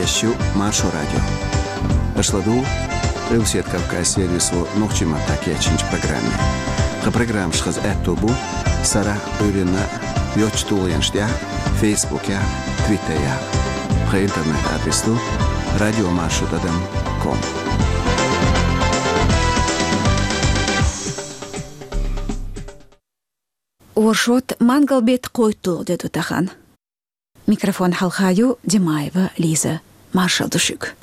Ещё Маршо радио. Ашладу Русет Кавказ сервису нохчима такячинч программе. Программ шхаз этобу сара өрена йочтулянштя Фейсбуке, Твиттере. По интернет-адресу radiomarshrutadam.com. Оршот мангалбет койтул деду тахан. Микрофон халхаю Димаева Лиза Маршалдушук.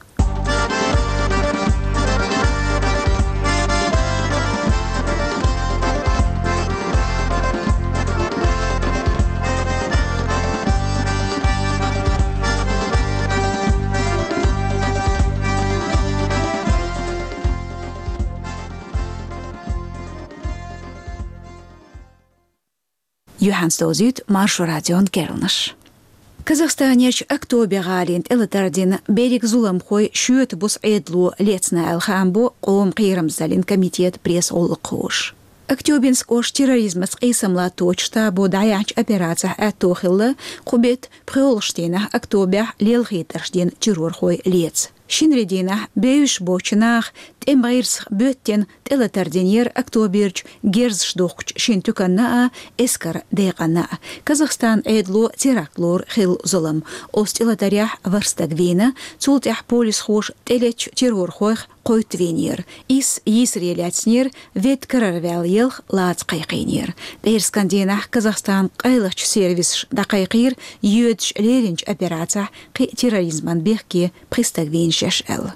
Юханстозит Маршу радион Кернаш. Казахстанич октябрь галинт элитардин берег зуламхой шүйет бус эдлу лецна алхамбо қом қиырымзалин комитет пресс олықуш. Октябрьск ош терроризм с қисамла точта бодаяч операция атохилла қубет пролштина октябрь лелхитерштин террорхой лец. Шинредина бейш бочнах тембайрс бөттен телетардинер октябрьч герзшдохч шинтуканна эскар дейгана. Казахстан эдло терактлор хил зулам. Остилатарях варстагвина цултях полис хош телеч террорхойх qoytvenir is Israeляцнер вет карарвал елх лац қайқинер. Дайрскандинах Казахстан қайлыч сервис дақайқир юдж леринч операция қи терроризман бехке пристагвиншеш эл.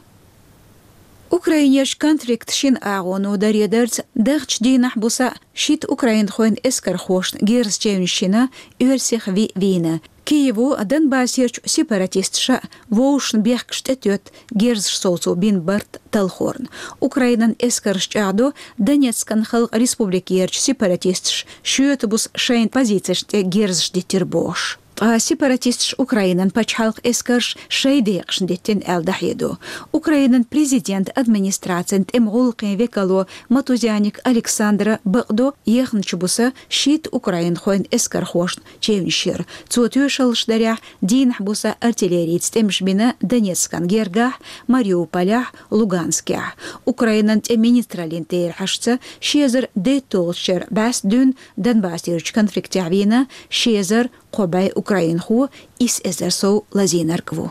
Украинеш конфликт шин агону даредерц дагч динах буса шит Украин хоин эскар хошн герз чевншина юрсих вина. Киеву Донбассерч сепаратистша воушн бехкштетет герз соусу бин барт талхорн. Украинан эскаршчаду Донецкан хал республикерч сепаратистш шютбус шейн позицияште герзш детербош. Сепаратистш Украинан пачхалк эскарш шейдекшндеттен элдахеду. Украинан президент администрациян эмгулкин векало матузяник Александра Багдо ехнчубуса шит Украин хоин эскар хошн чевншир. Цутюшалшдарях динх буса артиллериец темшбина Донецкан гергах, Мариуполях, Луганских. Украинан министралин тейрхашца шезер детолшер бас дюн Донбассирч конфликтявина шезер قبای اوکراین خو ایس ازرسو لازینرکو.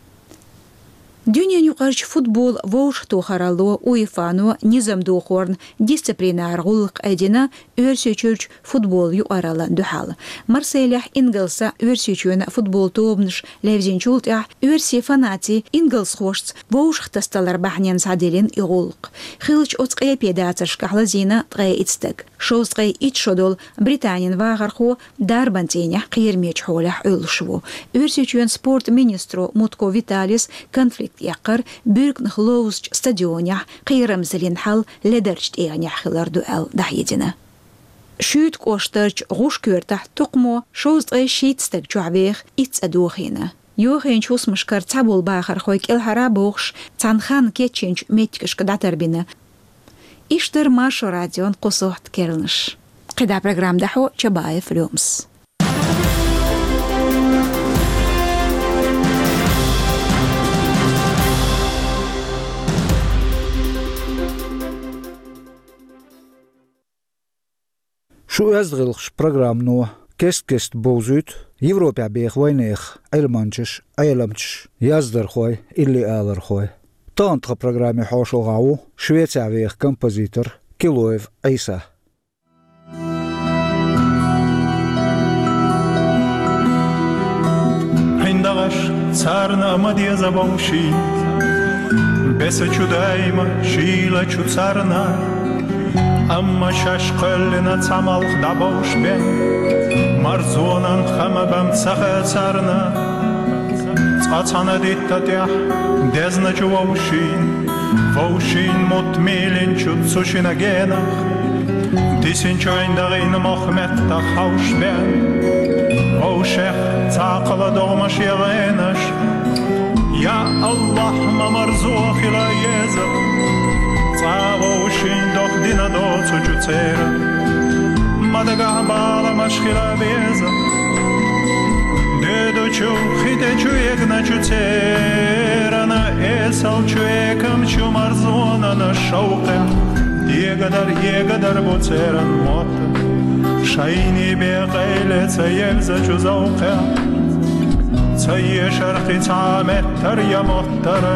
Дюня нюкарч футбол воуш тохаралу уефану низам дохорн дисциплинар гулк эдина өрсөчүрч футбол юаралан духал. Марселях Инглса өрсөчүн футбол тобныш левзинчулт өрси фанати Инглс хошц воуш хтасталар бахнен саделин игулк. Хилч оцкая педацаш кахлазина тгай ицтек. Шоусгай итшодол Британин вагарху дарбантеня кирмеч холях улшву. Өрсөчүн спорт министру Мутко Виталис конфликт يقر بيرك نخلوز ستاديونيا قيرم زلين حل لدرجت إيانيا خلار دوال دحيدنا. شوت كوشترج غوش كورتح تقمو شوز غي شيت ستك جعبيخ إتس أدوخينا. يوخين شوس مشكر تابول باخر خويك الهرا بوخش تانخان كيتشنج ميتكش كداتر بنا. إشتر ماشو راديون قصوحت كيرلنش. قدا برنامج دحو شبايف اليومس. Şu yazgılış programnu kest bozut Evropa bex vaynayx aylançış yazdır xoy illi alır xoy. Tantqa programı hoşulğavu Şvetsiya bex kompozitor Kiloev Aysa. Hindagash tsarna madya zabawshi Besa chudayma shila chutsarna Amma shashqalina tsamalq dabawsh ben Marzonan khamabam tsaqatsarna Tsatsana dittatyah dezna chuvawshin Vawshin mutmilin chutsushina genach Disinchoindagin mokhmet takhawsh ben Vawshech tsaqala dogmash yegenash Ya Allah ma marzuach ila yezak Tsavawshin doch dina dotsu chutsera Madagah bala mashkhila bezak Dedo ciu khide ciu egna ciu cerana esal ciu ekam ciu marzona na shauqa yegadar bu ceran mot shayni be qayle tsayelza ciu zawqa tsay sharqi tsamet tar ya muhtara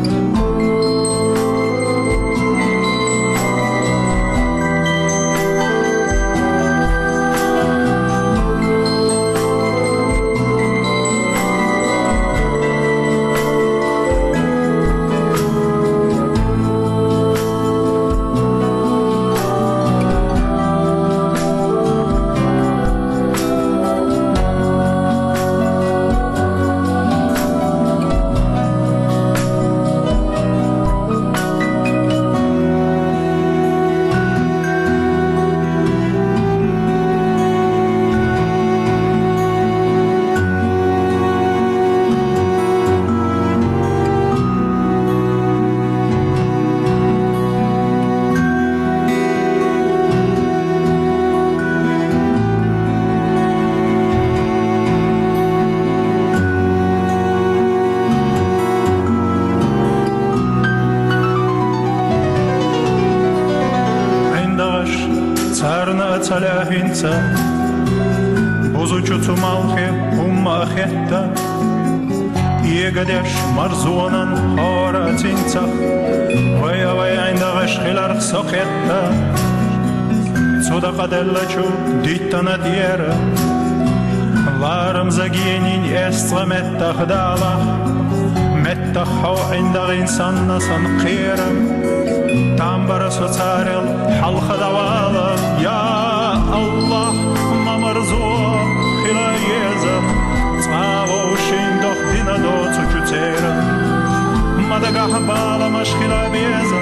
Salahinsa Bozucu malhe ummahetta Yegadesh marzonan haratinsa Vaya indagash khilar sokhetta Sodaqa dellachu dittana diera Laram zagienin estrametta khdala Metta khaw indag insanna san khira Tambara sotarel halqa dawala Ya Allah mamarzo khilayeza Tsavo shindoch dinado tsuchutera Madagah bala mashkhila beza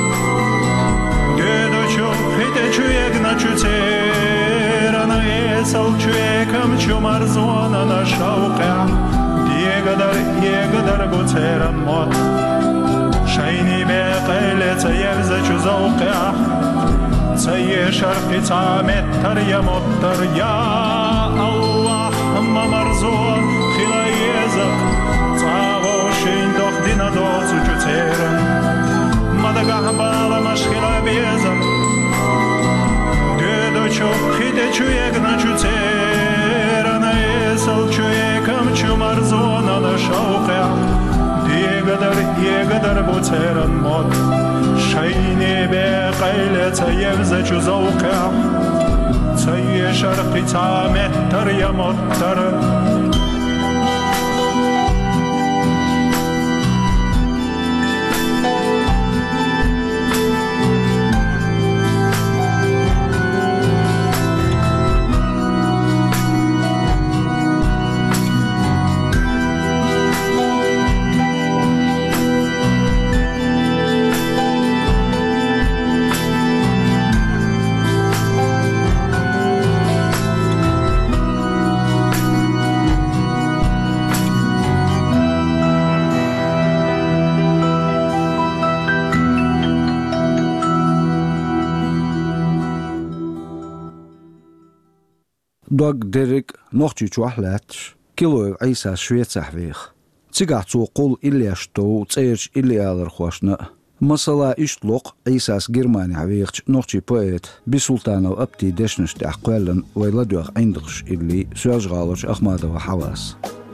Dedo chu khite chu yegna chutera Na esal chu ekam chu marzona na shauqa Yegadar butera mot Shayni be qayle tsayevza chu zawqa Say sharqi tsamet tar ya mottar Ya Allah mamarzo khilayeza Tsavo shindoch dinado tsuchutera Madagah bala mashkhila beza Dedo chu khide chu yegna chutera Na esal chu ekam chu marzona na shauqa Yegadar butseran mot Shayni be qayle tsayevza chu zawqa Say sharqi tsamet tar ya mottar Dog Derek nochtje chwahlat kilo Isa Schweizerweg Tsigatsu qul ilyasto tsaych ilyalar khoshna masala ishtloq Isas Germania weeg nochtje poet bisultanov abti deshnish de aqwalan wayladwaq indgsh illi suajgaloch Ahmadova hawas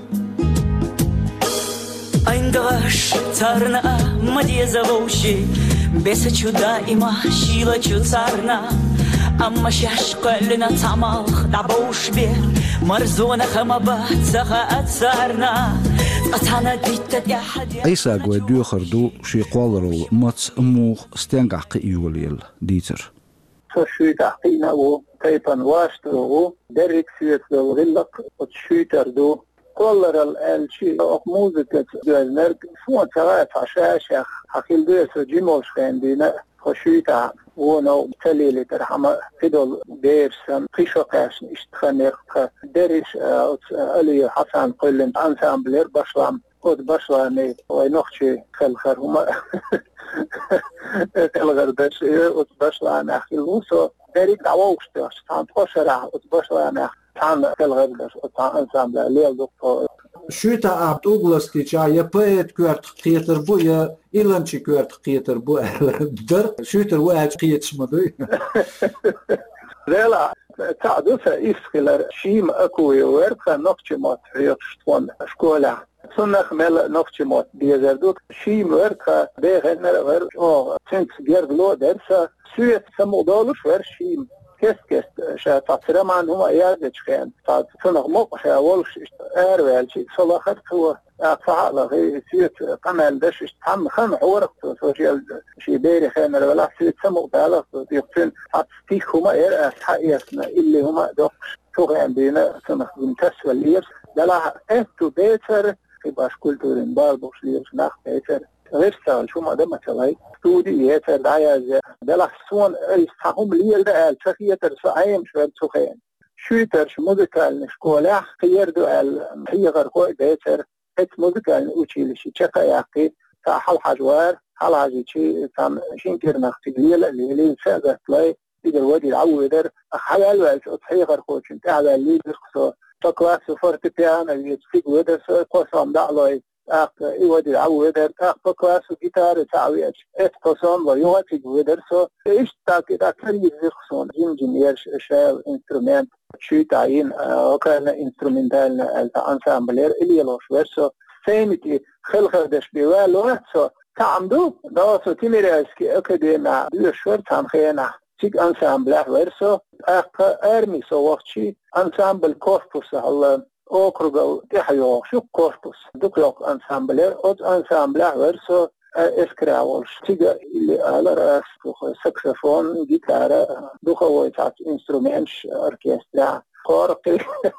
Indgsh tsarna madiyazavoushi besachу daima shilachу tsarna أما شاشق لنا تعمق دعبوش بير مرزونا خمباتها أتسارنا أتانا ديتت يا حدي أيسا قوي دوخردو شي قوالرو ماتس أموغ ستنقاق إيوليل ديتر فشويت أحقينا وطيبا واشترو درك سيوت للغلق وتشويتر دو قولر الشيء موزيكة دوزنرق فون تغايت عشاشة حقيل دوس جيموش خاندينا خشويتا ونو تليلي ترحمة فيدول بيرسن قيشوكاش اشتخانيق دريش ألي حسن قلن أنسامبلير باشلام قد باشلامي وينوخشي خلخر هما خلغردش باشلام أخي الوسو دريك دعووشتاش تانتوشرع باشلام تعال الغردر تعال انسامبل ليل دكتور شويتا عبد أغلستي جاية بيت كورت قيتر بويا إلانشي كورت قيتر بويا بدر شويتر واحد قيت شمدوي لا تعدوثا إسخلر شيم أكوي ورقا نقشمات ريقشتوان شكولا سنخ مل نقشمات بيزردوك شيم ورقا بيغنر ورق سنت جيرغلو درسا سويت سمودالوش ور شيم كست شاتعترا معن هما إيادج خان سنغ موقع أولش أروال شيء صلاحات هو فعلا غير سويت قمال دش تعم خان عورق سوشيال شي بيري خان ولا سويت سمو بالغ يقتن تيك هما إير حقيقنا اللي هما دوقش توغي بينا سنخ بنتس والليرس دلع أنتو بيتر باش كولتورين بالبوش ليرس ناخ بيتر غير سال شو ما دام تلاقي ستودي يتر دعيا دلع سون يستحهم ليل ده الفخيتر سعيم شوية سخين شويتر موزيكال نشكولا خيردو هي غير قوي بيتر هت موزيكال وشيلشي شقا ياقي حال حجوار حال حاجيشي كان شينكر نختي ليل سأذا تلاقي يقدر ودي العودر حيال والتضحية غير قوي انت على اللي بيخصو تقوى سفرت بيانا يتفيق ودر قوسام دعلوي يودي العودر تقوى جيتار تعويش قوسام ويواتي ودر ايش تاكي كريم يخصون انجينير شايل انسترومنت شو تعين وكان انسترومنتال الانسامبلير اللي يلوش ورسو سيمتي خلقه دش بيوالو تعمدو داسو تيميراسكي اكاديميا بيشور تامخينا تيك انسامبلر ورسو ارمي سوقتشي انسامبل كوربوس هلا اوكروغو تحيو شو كوربوس دوكلوك انسامبلر اوت انسامبلر ورسو اسكراولش تيجا اللي على راس ساكسفون جيتار دوخو تاع انسترومنتش اوركسترا خارقي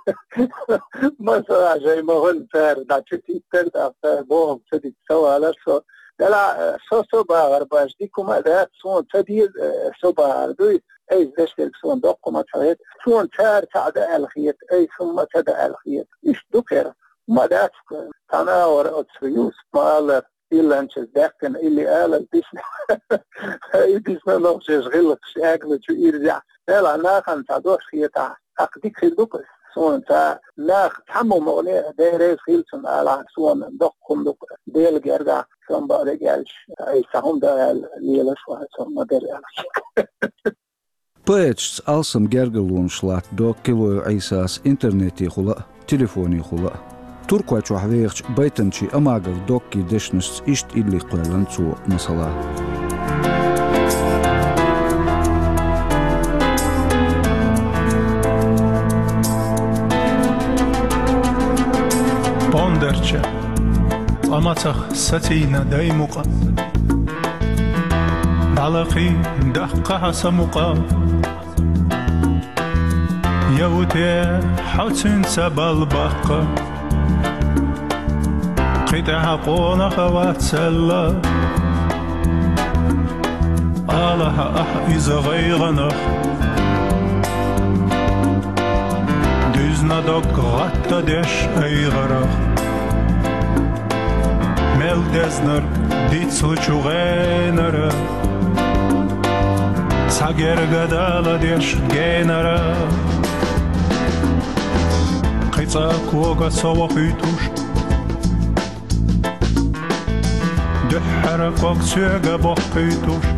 مثلا جاي ما هو الفار دا تشتي ترد بوم تدي سوالا سو لا سو باغر باش ديكم هذا سون تدير سو باغر دوي اي زشتك سون دوكم تاعت سون تار تاع الخيط اي ثم تاع الخيط ايش دوكر ما دات تناور اتسيوس مال إلا أنت ذاكن اللي قال بيسنا بيسنا نوصل غلط شاكل شو يرجع لا ناخن تعدوش خيطة أقديك خيلوك سون تا ناخ تحمل مغني دايريز خيلسن على سون دقكم دق ديل جرجع سون بعد جالش أي سهم ده ليلش واحد سون ما دريالش Pēc alsam gergalun šlāt do kiloju aizsās internetī hula, telefonī hula. Turkoč vahvērč baitanči amāgav dokki dešnusts išt illi qoelan cu masalā. Ponderče, amacaq satina daimuqa. Balaqi daqqa samuqa. Yawte hawtsin sabalbaqa. قطع قونا خوات سلا الله إذا غيغنا دوزنا دوك غطا ديش أي غرق مل دزنر ديت سلچو غينر ساگر غدالا ديش غينر قطع كوغا سوا خيتوش حرقك سوغا بوقيتوش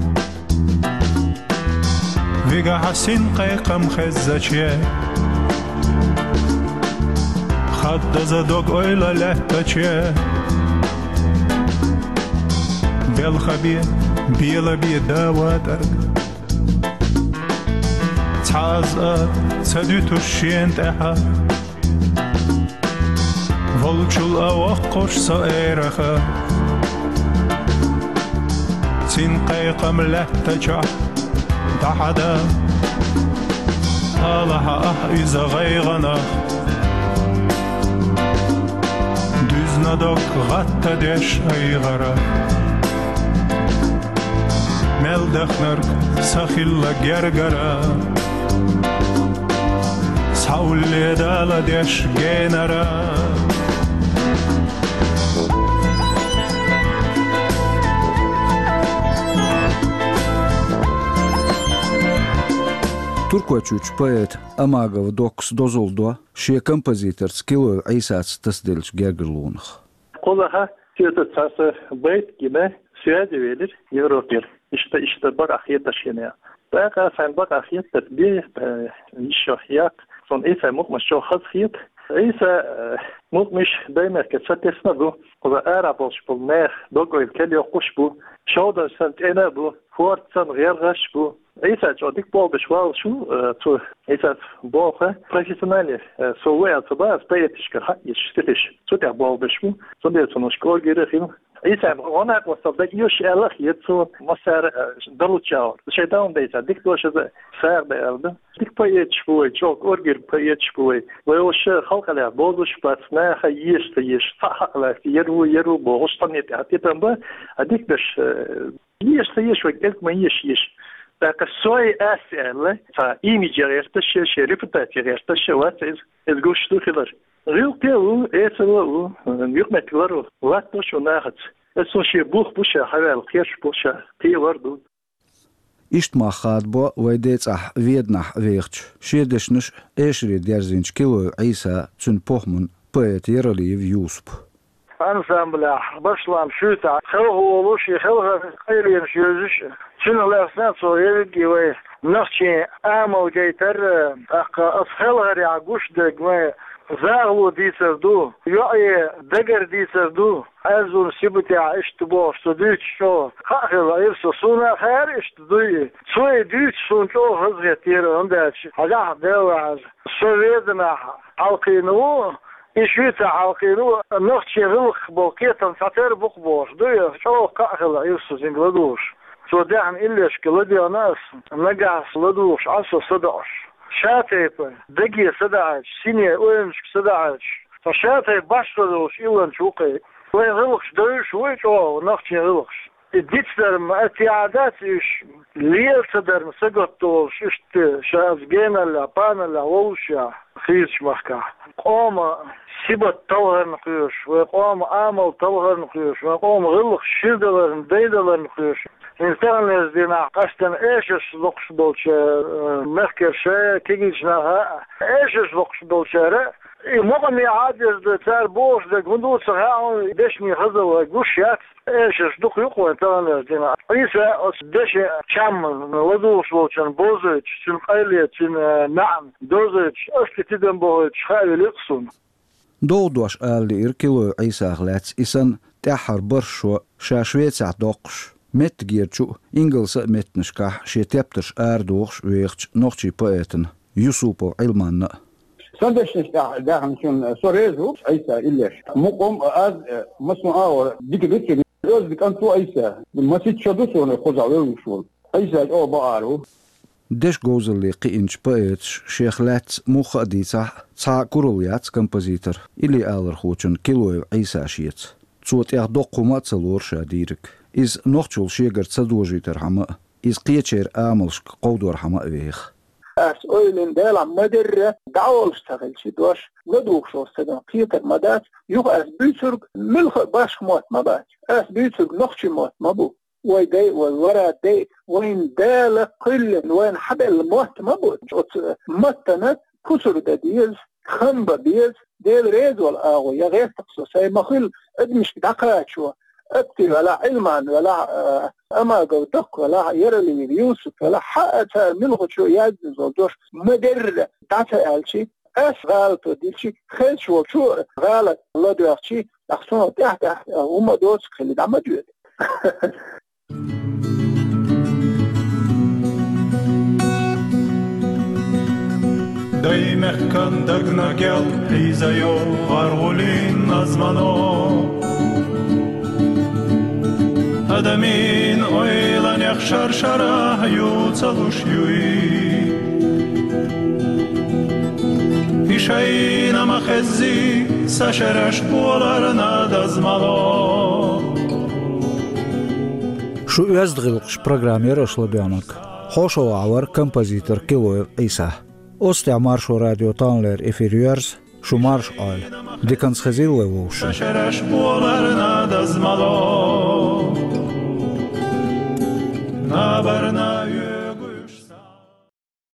فيغا حسين قيقم خزتشي خد زدوك اويلا لهتشي بالخبي بيلا بيدا واترك تعزق سدوتو الشين تحا فولچول اوقوش سائرخا سين قيقم لهتجع تحدا الله إذا غيغنا دوزنا دوك غطا ديش أي غرا مل دخنرك سخيلا جرجرا ساولي دالا ديش جينرا Turkočuč poet Amagava Doks Dozoldo šie kompozitors Kiloju Aisāts Tasdeļš Gergerlūnах. Kolaha tiyatro çarşı bayt gibi süreç verir Avrupa. İşte bak ahiyet taşınıyor. Bayağı sen bak ahiyet bir işo yak son ise mukmuş çok hasiyet. İse mukmuş demek ki satesna bu. O da Arap olmuş bu ne dogoyl keliyor kuş bu. Şodan sen ene bu. Fortsan gergaş bu. İse çok bol bir var şu tu İse bol profesyonel soğuya tabi speyetişker yetiştiriş. Çok bol bir bu. Sonra sonuç kol gerekiyor. İse ona koşulda yoş Allah yetsu masar daluçao. Şeytan deyse dik doşa sağ derdi. Dik payet bu çok orgir payet bu. Ve o şey halkala bozuş patna yiş hakla yeru bu hostanet atitan bu. Adik beş yiş ve ekme yiş. Dacă soy asele, ta imijerte reputația și what is gusturilor. Ril pelu eselu, yukmetlaru, latnoș unahat. Esun și bușa havel khesh bușa tivardu. Ištmāhāt bo vai dēcah viednah vērč. Šiedešnuš ešri dērziņš Kiloju Aisā cun pohmun poet Yeraliyev Yusuf. Ansambla başlam şuta xalqolu şey xalq qayliyen şözüş şunlardan sonra gibi nafçı amal geyter asxalari aguşdeg ve zağlu disirdu yoy deger disirdu azun sibti iştibo studiç şo xalq irso suna her iştidu soy düç sunço hazretir onda hala devaz sovyetna halqinu İşte halkını nokçe rılk bolketan satır bukboş diyor çok kahla yüzsüz ingladuş sodan illeş kılıyor nas nagas laduş aso sadaş şatep degi sadaş sine oyunç sadaş şatep başladuş ilan çuqi ve rılk dövüş ve o nokçe rılk Ditlerim etiadat iş liyelteder sagattoş işte şaz genella panella oluşa hiç mahka ama sibat tavırın kıyış ve ama amal tavırın kıyış ve ama rılık şirdelerin deydilerin kıyış İnsanlar dina kaçtan eşes lokş dolça mehkerşe kegicnaha eşes lokş dolçara مقامي عادز تار بوش ده قندوت صحاء دشني خزو قشيات ايش دق يقوى تانا دينا عيسى دش شام ودوش بوشن بوزج شن قيلية شن نعم دوزج اشتتدن بوش خايل يقصون Doğduaş əlli ir Kiloju Aisāğlēts isan təxar barşo şā Šveicā doqş. Met gierçu ingilsa metnişkah šie teptiš ērdoqš vēqč noqčī poetin Yusupov Ilmanna. Sandeşniş dağın şun sorezu Aysa illeş. Muqom az masnu'a dikdeki özbek antu Aysa. Masit şadu sonra kozalıyormuş ol. Aysa o bağaru. Deş gozalliqi inç poet Şeexlats muxadīcah cā kuruljāts kompozitor ili ālar hučun Kiloju Aisā šiets. Cot jāh doquma caloršā dīrik. Iz noqčul šiegar cadožītar hama. Iz qiečēr āmalšk qovdor hama vēq. As öylün delam madirre dağol iştağılçı doş nödüğüş olsadan qiyter madat yuq as büytürk milh başmot mabat as büytürk noqçı mot mabu ويدي والورا دي وين دال قل وين حبل موت مبوت متنا كسر ديز خنبه ديز ديل ريز والاغو يا غير تقصو سي مخيل ادمش دقات شو ابتي ولا علمان ولا اما دق ولا يرلي يوسف ولا حقت منغ شو يادز ودوش مدر تعتا الشي اس غالط ديلشي خيل شو غالط الله دوخشي اخسون تحت وما دوس خلي دعم جود Daymek kandagna gel Eyzayo vargulin azmano Adamin oylan yakşar şara Yutsaluş yui İşayna mahezzi Saşaraş buolarına dazmalo Şu özdğılqış programmer aşlabianak. Hoşo avar kompozitor Kiloju Aisā. Ostja maršo radio tanler efiriers, şu marş al. Dikans xezille vušan. Saşaraş buolarına dazmalo